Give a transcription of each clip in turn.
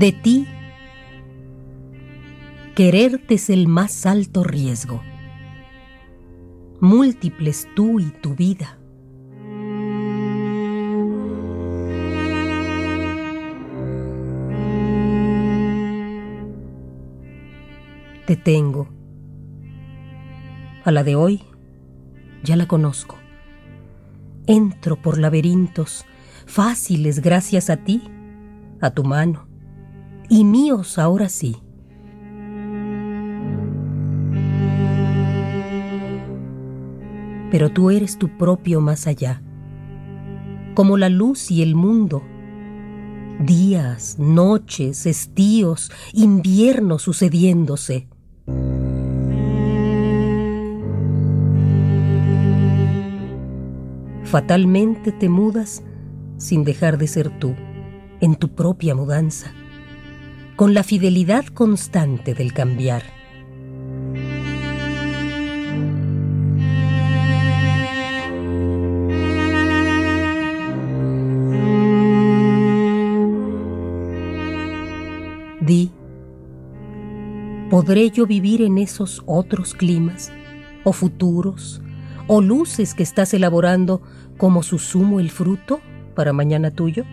De ti, quererte es el más alto riesgo. Múltiples tú y tu vida. Te tengo. A la de hoy ya la conozco. Entro por laberintos fáciles gracias a ti, a tu mano, y míos ahora sí. Pero tú eres tu propio más allá, como la luz y el mundo. Días, noches, estíos, inviernos sucediéndose. Fatalmente te mudas sin dejar de ser tú, en tu propia mudanza, con la fidelidad constante del cambiar. Di, ¿podré yo vivir en esos otros climas, o futuros, o luces que estás elaborando como su zumo el fruto para mañana tuyo?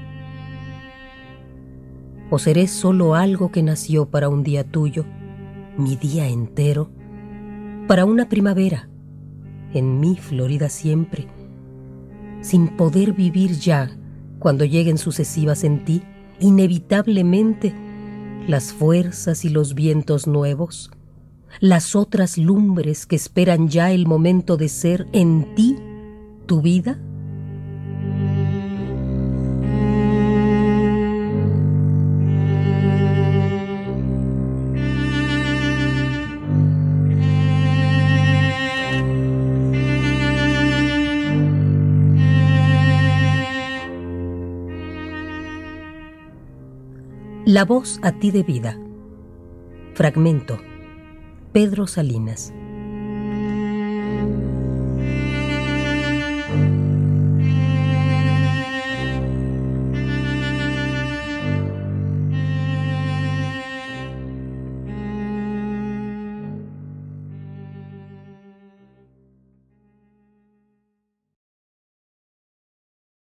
¿O seré solo algo que nació para un día tuyo, mi día entero, para una primavera, en mí florida siempre, sin poder vivir ya cuando lleguen sucesivas en ti, inevitablemente, las fuerzas y los vientos nuevos, las otras lumbres que esperan ya el momento de ser en ti, tu vida? La voz a ti de vida. Fragmento. Pedro Salinas.